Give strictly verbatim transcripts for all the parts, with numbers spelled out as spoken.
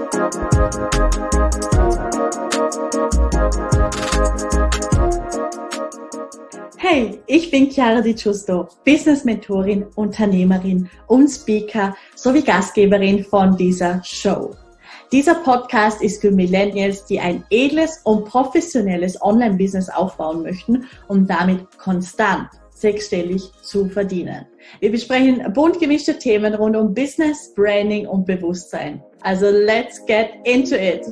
Hey, ich bin Chiara Di Giusto, Business-Mentorin, Unternehmerin und Speaker sowie Gastgeberin von dieser Show. Dieser Podcast ist für Millennials, die ein edles und professionelles Online-Business aufbauen möchten, um damit konstant sechsstellig zu verdienen. Wir besprechen bunt gemischte Themen rund um Business, Branding und Bewusstsein. Also let's get into it!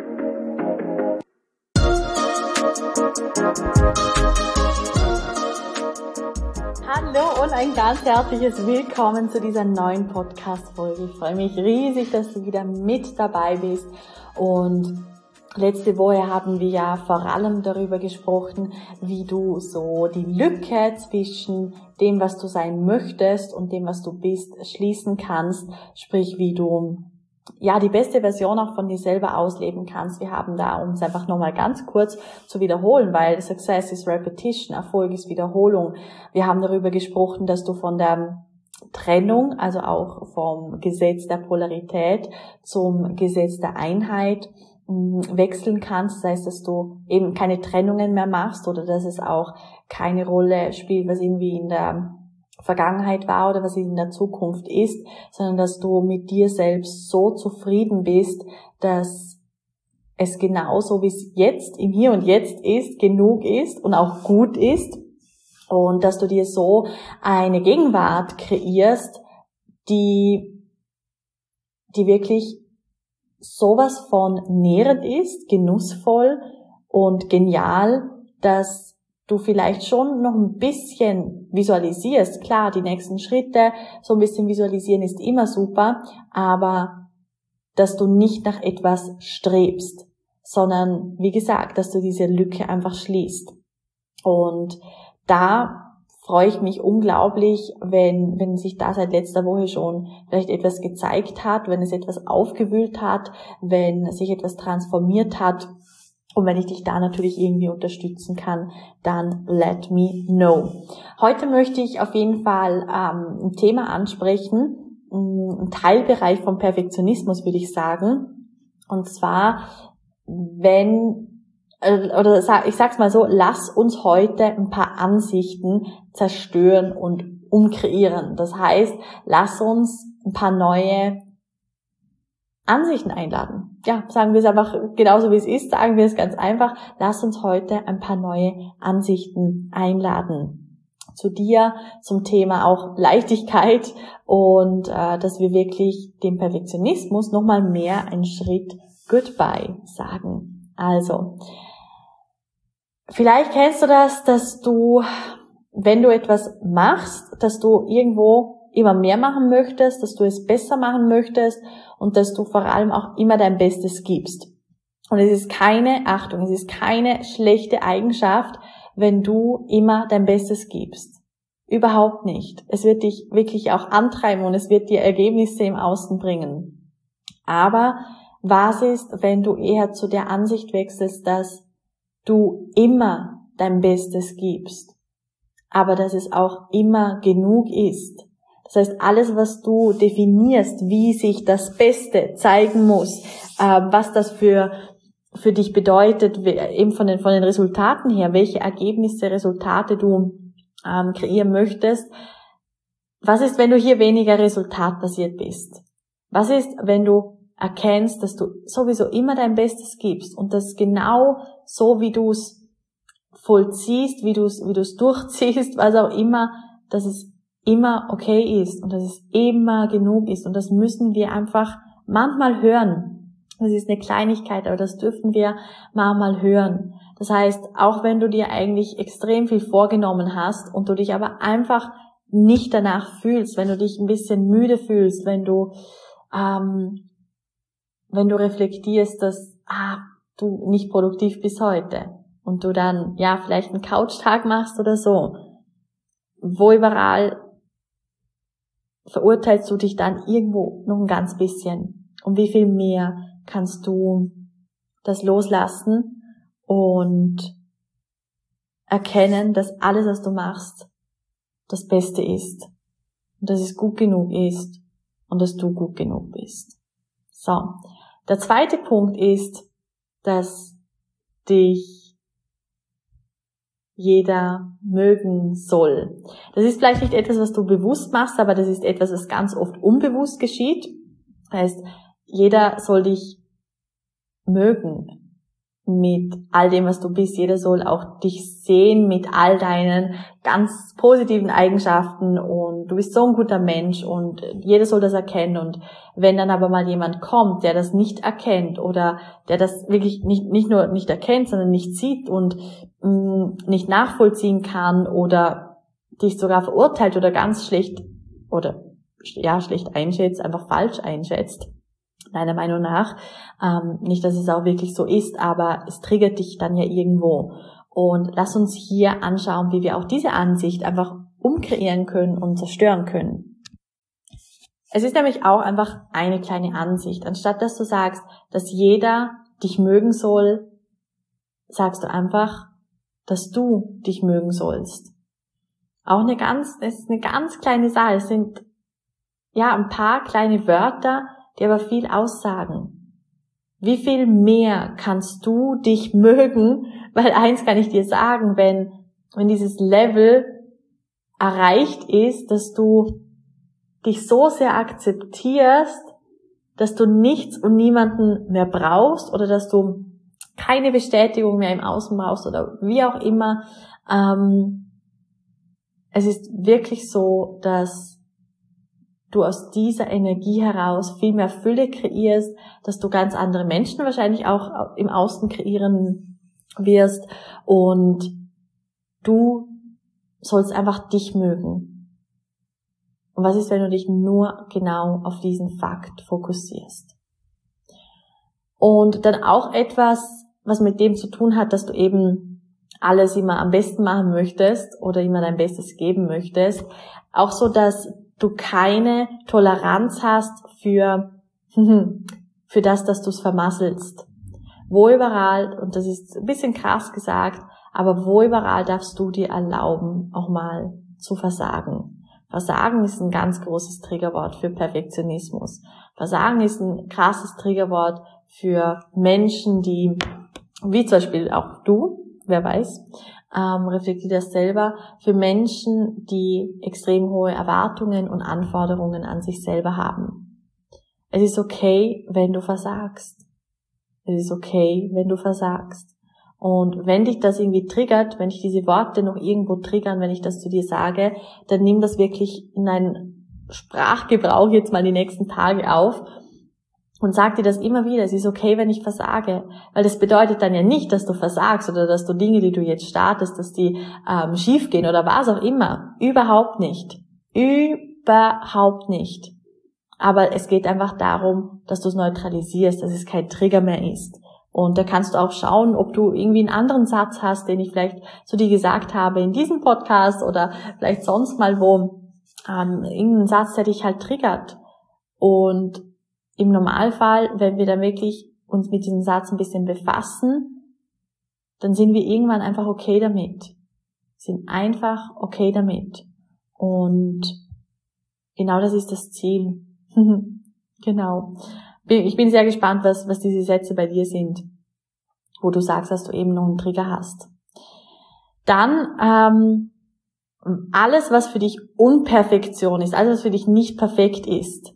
Hallo und ein ganz herzliches Willkommen zu dieser neuen Podcast-Folge. Ich freue mich riesig, dass du wieder mit dabei bist. Und letzte Woche haben wir ja vor allem darüber gesprochen, wie du so die Lücke zwischen dem, was du sein möchtest und dem, was du bist, schließen kannst. Sprich, wie du ja die beste Version auch von dir selber ausleben kannst. Wir haben da, um es einfach nochmal ganz kurz zu wiederholen, weil Success is Repetition, Erfolg ist Wiederholung. Wir haben darüber gesprochen, dass du von der Trennung, also auch vom Gesetz der Polarität zum Gesetz der Einheit wechseln kannst. Das heißt, dass du eben keine Trennungen mehr machst oder dass es auch keine Rolle spielt, was irgendwie in der Vergangenheit war oder was in der Zukunft ist, sondern dass du mit dir selbst so zufrieden bist, dass es genauso wie es jetzt im Hier und Jetzt ist, genug ist und auch gut ist und dass du dir so eine Gegenwart kreierst, die, die wirklich sowas von nährend ist, genussvoll und genial, dass du vielleicht schon noch ein bisschen visualisierst. Klar, die nächsten Schritte, so ein bisschen visualisieren ist immer super, aber dass du nicht nach etwas strebst, sondern, wie gesagt, dass du diese Lücke einfach schließt. Und da freue ich mich unglaublich, wenn, wenn sich da seit letzter Woche schon vielleicht etwas gezeigt hat, wenn es etwas aufgewühlt hat, wenn sich etwas transformiert hat. Und wenn ich dich da natürlich irgendwie unterstützen kann, dann let me know. Heute möchte ich auf jeden Fall ähm, ein Thema ansprechen, ein Teilbereich vom Perfektionismus, würde ich sagen. Und zwar, wenn, äh, oder ich sag's mal so, lass uns heute ein paar Ansichten zerstören und umkreieren. Das heißt, lass uns ein paar neue Ansichten einladen. Ja, sagen wir es einfach genauso wie es ist, sagen wir es ganz einfach. Lass uns heute ein paar neue Ansichten einladen. Zu dir, zum Thema auch Leichtigkeit und äh, dass wir wirklich dem Perfektionismus nochmal mehr einen Schritt Goodbye sagen. Also, vielleicht kennst du das, dass du, wenn du etwas machst, dass du irgendwo immer mehr machen möchtest, dass du es besser machen möchtest und dass du vor allem auch immer dein Bestes gibst. Und es ist keine, Achtung, es ist keine schlechte Eigenschaft, wenn du immer dein Bestes gibst. Überhaupt nicht. Es wird dich wirklich auch antreiben und es wird dir Ergebnisse im Außen bringen. Aber was ist, wenn du eher zu der Ansicht wechselst, dass du immer dein Bestes gibst, aber dass es auch immer genug ist? Das heißt, alles, was du definierst, wie sich das Beste zeigen muss, äh, was das für für dich bedeutet, eben von den von den Resultaten her, welche Ergebnisse, Resultate du ähm, kreieren möchtest. Was ist, wenn du hier weniger resultatbasiert bist? Was ist, wenn du erkennst, dass du sowieso immer dein Bestes gibst und das genau so, wie du es vollziehst, wie du es wie du es durchziehst, was auch immer, dass es immer okay ist und dass es immer genug ist und das müssen wir einfach manchmal hören. Das ist eine Kleinigkeit, aber das dürfen wir manchmal hören. Das heißt, auch wenn du dir eigentlich extrem viel vorgenommen hast und du dich aber einfach nicht danach fühlst, wenn du dich ein bisschen müde fühlst, wenn du ähm, wenn du reflektierst, dass ah, du nicht produktiv bist heute und du dann ja vielleicht einen Couchtag machst oder so, wo überall verurteilst du dich dann irgendwo noch ein ganz bisschen. Und wie viel mehr kannst du das loslassen und erkennen, dass alles, was du machst, das Beste ist. Und dass es gut genug ist und dass du gut genug bist. So, Der zweite Punkt ist, dass dich jeder mögen soll. Das ist vielleicht nicht etwas, was du bewusst machst, aber das ist etwas, was ganz oft unbewusst geschieht. Das heißt, jeder soll dich mögen mit all dem, was du bist. Jeder soll auch dich sehen mit all deinen ganz positiven Eigenschaften und du bist so ein guter Mensch und jeder soll das erkennen. Und wenn dann aber mal jemand kommt, der das nicht erkennt oder der das wirklich nicht, nicht nur nicht erkennt, sondern nicht sieht und mh, nicht nachvollziehen kann oder dich sogar verurteilt oder ganz schlecht oder ja schlecht einschätzt, einfach falsch einschätzt, meiner Meinung nach. Ähm, nicht, dass es auch wirklich so ist, aber es triggert dich dann ja irgendwo. Und lass uns hier anschauen, wie wir auch diese Ansicht einfach umkreieren können und zerstören können. Es ist nämlich auch einfach eine kleine Ansicht. Anstatt dass du sagst, dass jeder dich mögen soll, sagst du einfach, dass du dich mögen sollst. Auch eine ganz, es ist eine ganz kleine Sache. Es sind ja ein paar kleine Wörter, die aber viel aussagen. Wie viel mehr kannst du dich mögen? Weil eins kann ich dir sagen, wenn, wenn dieses Level erreicht ist, dass du dich so sehr akzeptierst, dass du nichts und niemanden mehr brauchst oder dass du keine Bestätigung mehr im Außen brauchst oder wie auch immer. Ähm, es ist wirklich so, dass du aus dieser Energie heraus viel mehr Fülle kreierst, dass du ganz andere Menschen wahrscheinlich auch im Außen kreieren wirst und du sollst einfach dich mögen. Und was ist, wenn du dich nur genau auf diesen Fakt fokussierst? Und dann auch etwas, was mit dem zu tun hat, dass du eben alles immer am besten machen möchtest oder immer dein Bestes geben möchtest. Auch so, dass du keine Toleranz hast für, für das, dass du es vermasselst. Wo überall, und das ist ein bisschen krass gesagt, aber wo überall darfst du dir erlauben, auch mal zu versagen. Versagen ist ein ganz großes Triggerwort für Perfektionismus. Versagen ist ein krasses Triggerwort für Menschen, die, wie zum Beispiel auch du, wer weiß, Ähm, reflektiert das selber, für Menschen, die extrem hohe Erwartungen und Anforderungen an sich selber haben. Es ist okay, wenn du versagst. Es ist okay, wenn du versagst. Und wenn dich das irgendwie triggert, wenn dich diese Worte noch irgendwo triggern, wenn ich das zu dir sage, dann nimm das wirklich in einen Sprachgebrauch jetzt mal die nächsten Tage auf und sag dir das immer wieder, es ist okay, wenn ich versage. Weil das bedeutet dann ja nicht, dass du versagst oder dass du Dinge, die du jetzt startest, dass die ähm, schief gehen oder was auch immer. Überhaupt nicht. Überhaupt nicht. Aber es geht einfach darum, dass du es neutralisierst, dass es kein Trigger mehr ist. Und da kannst du auch schauen, ob du irgendwie einen anderen Satz hast, den ich vielleicht zu dir gesagt habe in diesem Podcast oder vielleicht sonst mal wo. Ähm, irgendein Satz, der dich halt triggert. Und im Normalfall, wenn wir dann wirklich uns mit diesem Satz ein bisschen befassen, dann sind wir irgendwann einfach okay damit. Sind einfach okay damit. Und genau das ist das Ziel. Genau. Ich bin sehr gespannt, was, was diese Sätze bei dir sind, wo du sagst, dass du eben noch einen Trigger hast. Dann ähm, alles, was für dich Unperfektion ist, alles, was für dich nicht perfekt ist,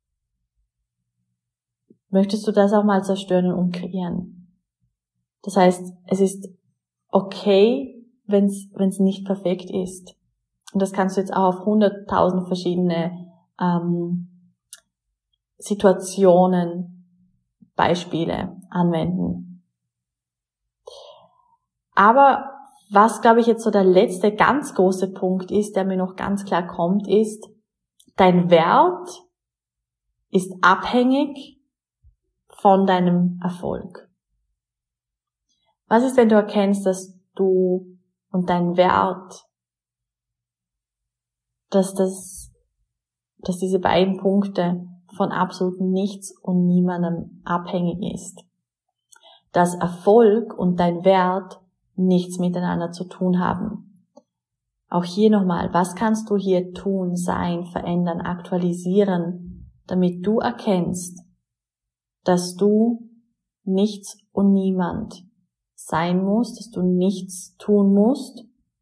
möchtest du das auch mal zerstören und umkreieren. Das heißt, es ist okay, wenn es wenn es nicht perfekt ist. Und das kannst du jetzt auch auf hunderttausend verschiedene ähm, Situationen, Beispiele anwenden. Aber was, glaube ich, jetzt so der letzte ganz große Punkt ist, der mir noch ganz klar kommt, ist, dein Wert ist abhängig von deinem Erfolg. Was ist, wenn du erkennst, dass du und dein Wert, dass das, dass diese beiden Punkte von absolut nichts und niemandem abhängig ist? Dass Erfolg und dein Wert nichts miteinander zu tun haben. Auch hier nochmal, was kannst du hier tun, sein, verändern, aktualisieren, damit du erkennst, dass du nichts und niemand sein musst, dass du nichts tun musst,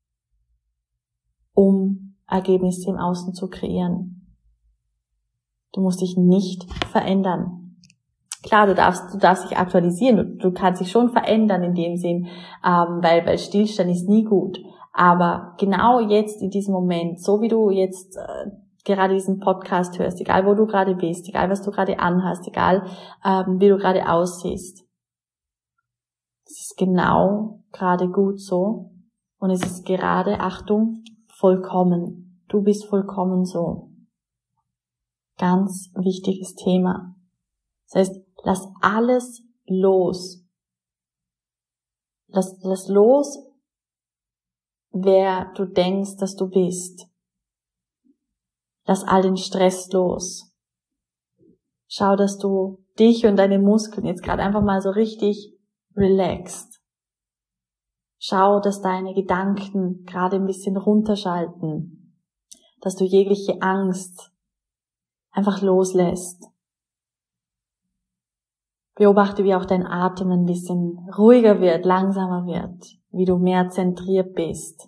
um Ergebnisse im Außen zu kreieren. Du musst dich nicht verändern. Klar, du darfst, du darfst dich aktualisieren, du, du kannst dich schon verändern in dem Sinn, ähm, weil, weil Stillstand ist nie gut. Aber genau jetzt in diesem Moment, so wie du jetzt äh, gerade diesen Podcast hörst, egal wo du gerade bist, egal was du gerade anhast, egal ähm, wie du gerade aussiehst, es ist genau gerade gut so und es ist gerade, Achtung, vollkommen. Du bist vollkommen so. Ganz wichtiges Thema. Das heißt, lass alles los. Lass, lass los, wer du denkst, dass du bist. Lass all den Stress los. Schau, dass du dich und deine Muskeln jetzt gerade einfach mal so richtig relaxed. Schau, dass deine Gedanken gerade ein bisschen runterschalten. Dass du jegliche Angst einfach loslässt. Beobachte, wie auch dein Atem ein bisschen ruhiger wird, langsamer wird, wie du mehr zentriert bist.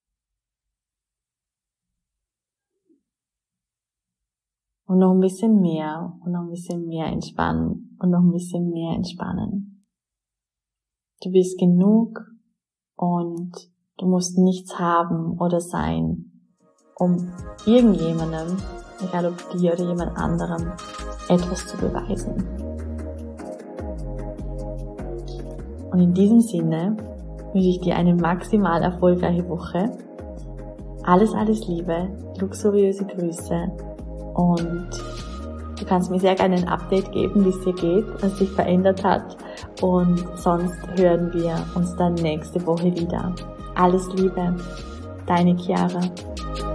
Und noch ein bisschen mehr und noch ein bisschen mehr entspannen und noch ein bisschen mehr entspannen. Du bist genug und du musst nichts haben oder sein, um irgendjemandem, egal ob dir oder jemand anderem, etwas zu beweisen. Und in diesem Sinne wünsche ich dir eine maximal erfolgreiche Woche. Alles, alles Liebe, luxuriöse Grüße und du kannst mir sehr gerne ein Update geben, wie es dir geht, was sich verändert hat und sonst hören wir uns dann nächste Woche wieder. Alles Liebe, deine Chiara.